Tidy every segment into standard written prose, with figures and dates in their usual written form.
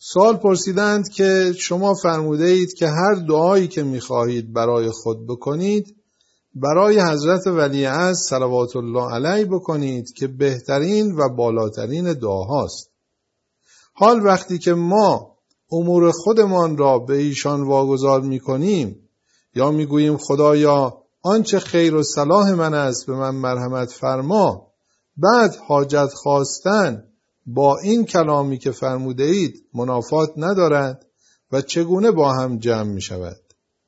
سوال پرسیدند که شما فرموده اید که هر دعایی که می‌خواهید برای خود بکنید برای حضرت ولیعصر صلوات الله علیه بکنید که بهترین و بالاترین دعاهاست. حال وقتی که ما امور خودمان را به ایشان واگذار می‌کنیم یا می‌گوییم خدایا آنچه خیر و صلاح من است به من مرحمت فرما، بعد حاجت خواستن با این کلامی که فرموده اید منافات ندارد و چگونه با هم جمع می شود؟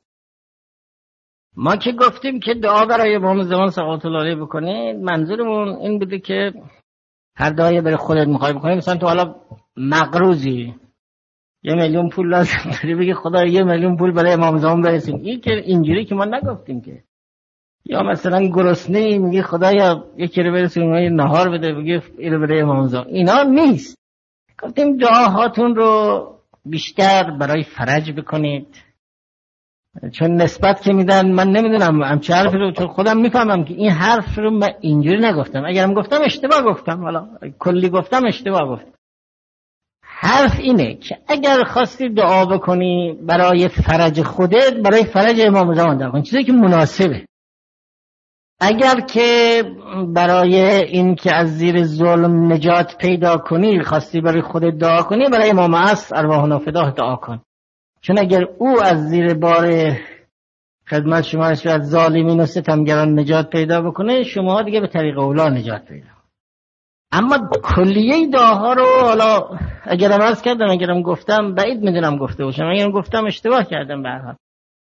ما که گفتیم که دعا برای امام زمان صلوات الله علیه بکنید، منظورمون این بوده که هر دعایی برای خودت میخوای بکنی، مثلا تو حالا مقروضی 1,000,000 پول لازم داری، بگی خدا 1,000,000 پول برای امام زمان برسون. این که اینجوری که ما نگفتیم که. یا مثلا گرسنه‌ای میگی خدایا یکی رو برسون یه نهار بده، بگی اینو برای امام زمان. اینا نیست. گفتیم دعاهاتون رو بیشتر برای فرج بکنید، چون نسبت که میدن من نمیدونم همچه حرفی رو، چون خودم میفهمم که این حرف رو من اینجوری نگفتم. اگرم گفتم اشتباه گفتم، حالا کلی گفتم اشتباه گفتم. حرف اینه که اگر خواستی دعا بکنی برای فرج خودت، برای فرج امام زمان دعا کن، چیزی که مناسبه. اگر که برای این که از زیر ظلم نجات پیدا کنی خواستی برای خودت دعا کنی، برای امام عصر ارواحنا فداه دعا کن، چون اگر او از زیر بار خدمت شما از ظالمین و ستمگران نجات پیدا بکنه، شما دیگه به طریق اولا نجات پیدا. اما کلیه دعاها رو حالا اگرم عرض کردم، اگرم گفتم بعید میدونم گفته باشم، اگرم گفتم اشتباه کردم. به هر حال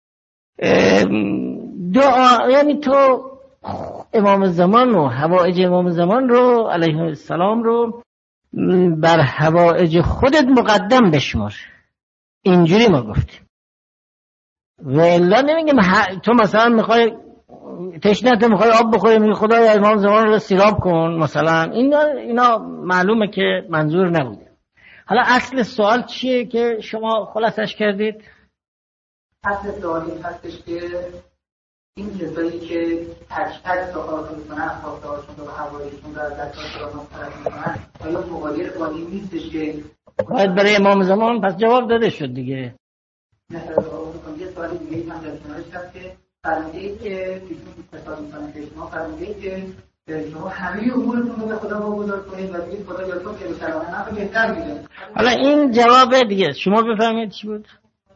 دعا یعنی تو امام زمان و حوائج امام زمان رو علیه السلام رو بر حوائج خودت مقدم بشمار. اینجوری ما گفتیم. و الا نمیگیم تو مثلا میخوای تشنهت میخوای آب بخوری، میگی خدایا امام زمان رو سیراب کن مثلا. اینا معلومه که منظور نبوده. حالا اصل سوال چیه که شما خلاصش کردید؟ اصل سوال این هستش که این کسایی که تک دعا میکنن، اخلاقشون رو حوایجشون رو از زکات طلب میکنن، آیا مقادیر قالی نیستش که باید برای امام زمان؟ پس جواب داده شد دیگه. مثلا یه سوالی دیگه هم در کنارش هست که فرموده‌ای که ایشون اتصال میکنن که شما فرموده‌ای که شما همه امورتون رو به خدا واگذار کنید و بگید خدا یادتون که به سلامت نفع بهتر میده. حالا این جواب دیگه شما بفهمید چی بود؟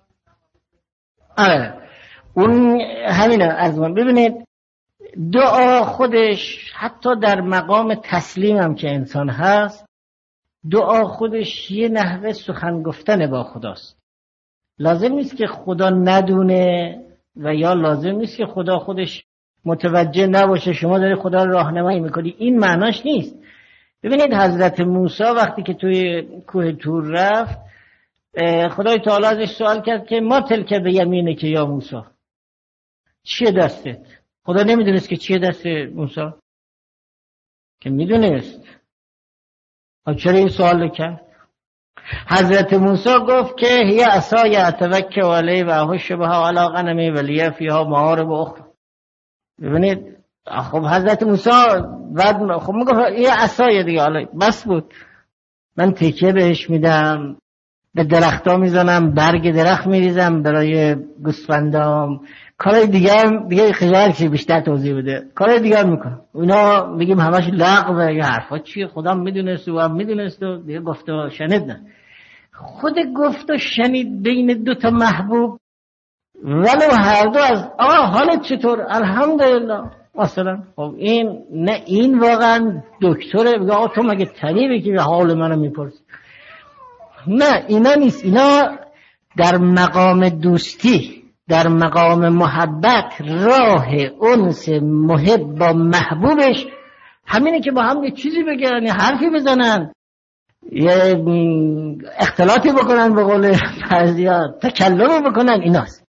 آره اون همینه. از من ببینید دعا خودش حتی در مقام تسلیم هم که انسان هست، دعا خودش یه نحوه سخن گفتن با خداست. لازم نیست که خدا ندونه و یا لازم نیست که خدا خودش متوجه نباشه شما داری خدا رو راهنمایی میکنی. این معناش نیست. ببینید حضرت موسی وقتی که توی کوه طور رفت، خدای تعالی ازش سوال کرد که ما تلک به یمینه که یا موسی، چیه دستت؟ خدا نمیدونست که چیه دست موسی؟ که میدونست. چرا این سوال کرد؟ حضرت موسی گفت که هی عصای اتوکل علیه و احش بها علی غنمی ولی فیها معارب اخرى. ببینید خب حضرت موسی بعد خب میگه یه عصای دیگه، حالا بس بود، من تکیه بهش میدم، به درختا میزنم، برگ درخت میریزم برای گوسفندام، کارهای دیگه خجال که بیشتر توضیح بده، کارهای دیگه میکنم. اینا میگیم همش لغو یا حرفا چیه، خدا میدونست و هم میدونست و دیگه گفت و شنید. نه، خود گفت و شنید بین دو تا محبوب، ولو هر دو از حالت چطور الحمدلله مثلا. خب این نه، این واقعا دکتره بگه تو مگه طبیبی که حال منو میپرسی؟ نه اینا نیست. اینا در مقام دوستی، در مقام محبت، راه انس محب با محبوبش همینه که با هم یه چیزی بگن، یه حرفی بزنن، یه اختلاطی بکنن، به قول بعضیا تکلم بکنن. ایناست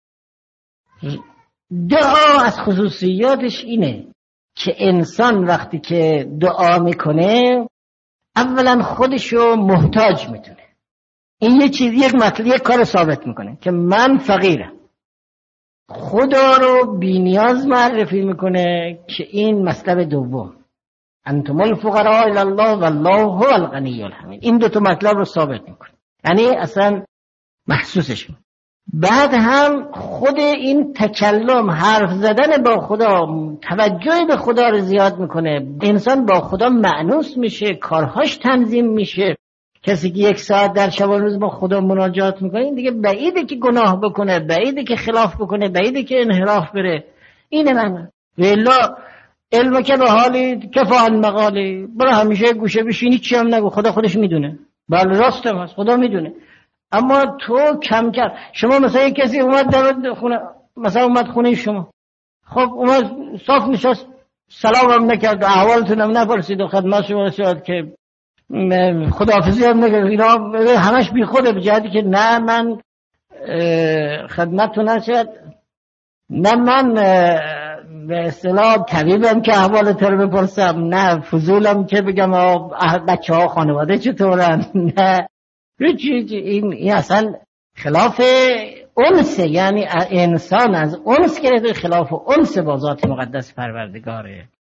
دعا. از خصوصیاتش اینه که انسان وقتی که دعا میکنه اولا خودشو محتاج میتونه. این یه چیز، یک مطلب، یک کار ثابت میکنه که من فقیرم. خدا رو بی‌نیاز معرفی میکنه که این مطلب دوم، انتم الفقراء الی الله والله هو الغنی الحمید. این دو تا مطلب رو ثابت میکنه. یعنی اصلا محسوسش. بعد هم خود این تکلم، حرف زدن با خدا، توجه به خدا رو زیاد میکنه. انسان با خدا مأنوس میشه، کارهاش تنظیم میشه. کسی که 1 ساعت در شبانه روز با خدا مناجات میکنه، این دیگه بعیده که گناه بکنه، بعیده که خلاف بکنه، بعیده که انحراف بره. اینه من والله علم که به حالی کفان مقالی، برو همیشه گوشه بشینی چی هم نگو، خدا خودش میدونه. بله راستم هست، خدا میدونه. اما تو کم کرد. شما مثلا یک کسی اومد در خونه، مثلا اومد خونه شما، خب اومد صاف نشست، سلام هم نکرد، احوالتون هم نپرسید و خدمت شما رسید که خداحافظی هم نکرد، اینا همش بی خوده، به جهتی که نه من خدمتتون نشد، نه من به اصطلاح طبیبم که احوالت رو بپرسم، نه فضولم که بگم بچه ها خانواده چطورن، نه این اصلا خلاف انسه. یعنی انسان از انس گرفته خلاف انس با ذات مقدس پروردگاره.